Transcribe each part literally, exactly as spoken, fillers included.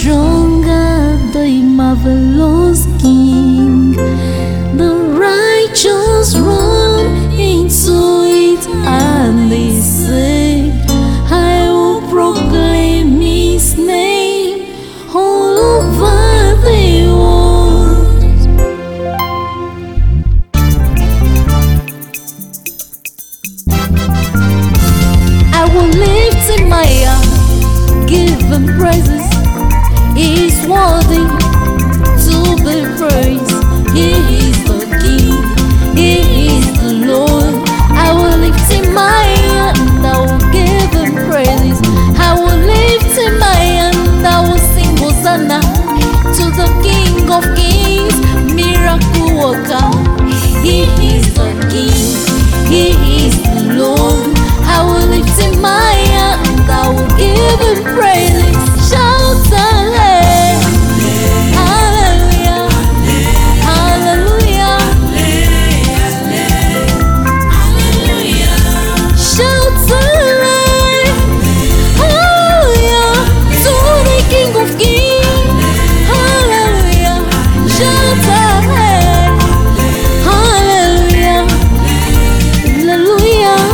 stronger, the marvelous King. The righteous run into it and they say, I will proclaim His name all over the world. I will lift Him higher, give Him praises. He is worthy to be praised. He is the King, He is the Lord. I will lift Him higher and I will give Him praises. I will lift Him higher and I will sing Hosanna to the King of Kings, miracle worker. He is the King, He is the Lord. I will lift Him higher and I will give Him praises. Shout hallelujah, hallelujah, hallelujah, hallelujah. Shout hallelujah, hallelujah to the King of Kings. Hallelujah, shout hallelujah, hallelujah, hallelujah.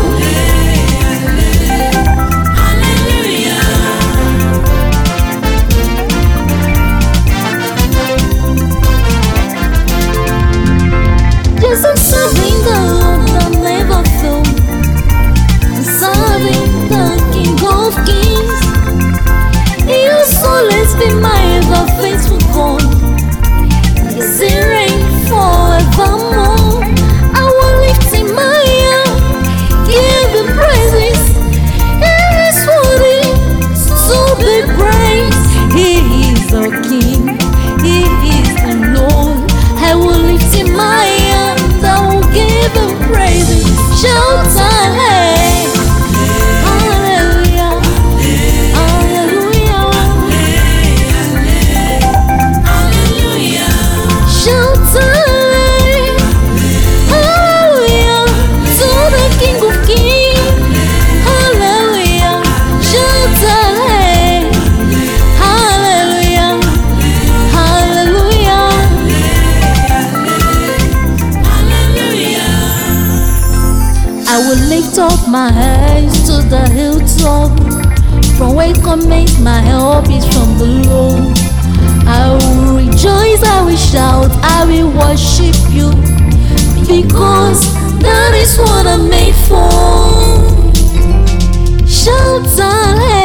Yes, I'm serving the Lord that never fails. I'm serving the King of Kings. He has always been my ever faithful God. Yes, He reigns forevermore. I will lift Him higher, give Him praises. He is worthy to be praised. He is the King, He is the Lord. I will lift Him higher and I will give Him praises. Shout hallelujah, hallelujah, hallelujah, hallelujah. Shout hallelujah, hallelujah to the King of Kings. Hallelujah, shout hallelujah, hallelujah, hallelujah. I will lift up my eyes to the hilltop, from where cometh my help is from the Lord. I will rejoice, I will shout, I will worship You, because that is what I'm made for. Shout hallelujah.